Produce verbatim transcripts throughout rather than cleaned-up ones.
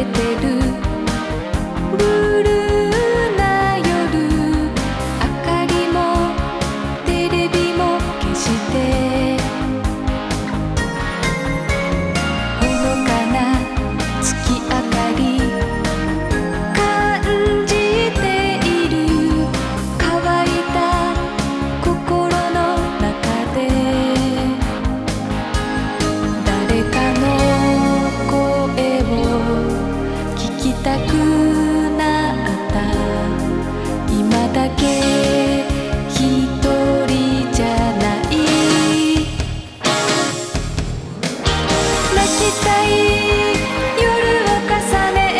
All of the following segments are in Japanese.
てるブルーな夜、明かりもテレビも消してほのかな月明かり感じている、乾いた心の中で誰かの声を聞きたくなった。今だけ一人じゃない。泣きたい夜を重ね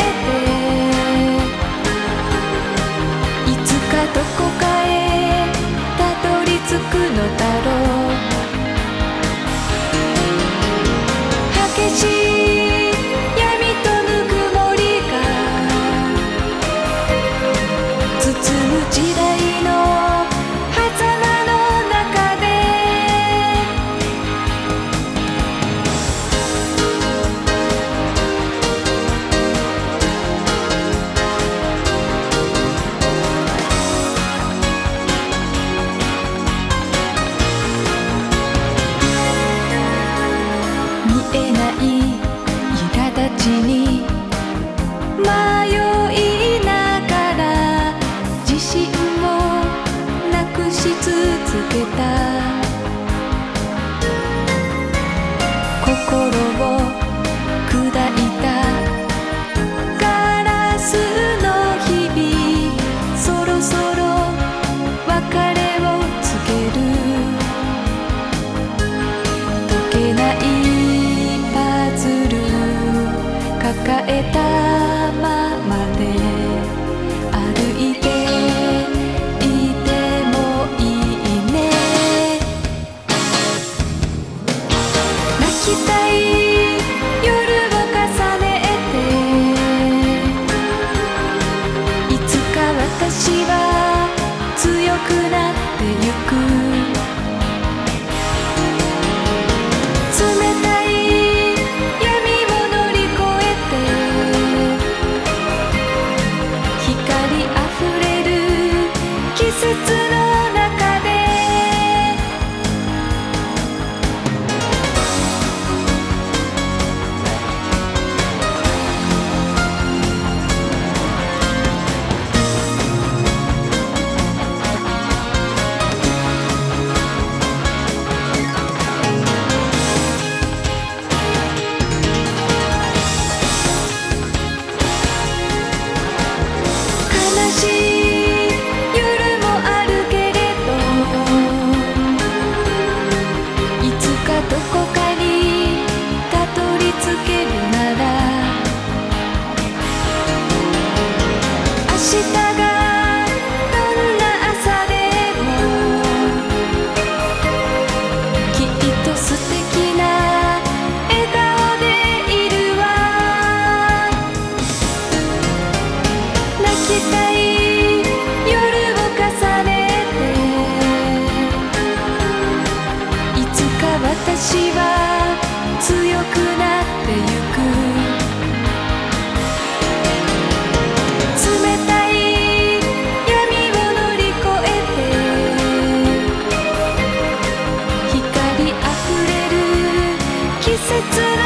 て、いつかどこかへたどり着くのだろう。激しい闇とぬくもりが包む時代の狭間の中で、見えない苛立ちに迷いながら自信をなくし続けた。心を砕いたガラスの日々、そろそろ別れを告げる。解けないパズル抱えたままで歩いていてもいいね。泣きたい夜を重ねて、いつか私は強くなってゆく。冷たい闇を乗り越えて、光あふれる季節の中で、悲しい夜もあるけれど、いつかどこかにたどり着けるなら、明日がどんな朝でもきっと素敵な笑顔でいるわ。泣きたい夜を重ねて、いつか私は強くなってゆく。冷たい闇を乗り越えて、光あふれる季節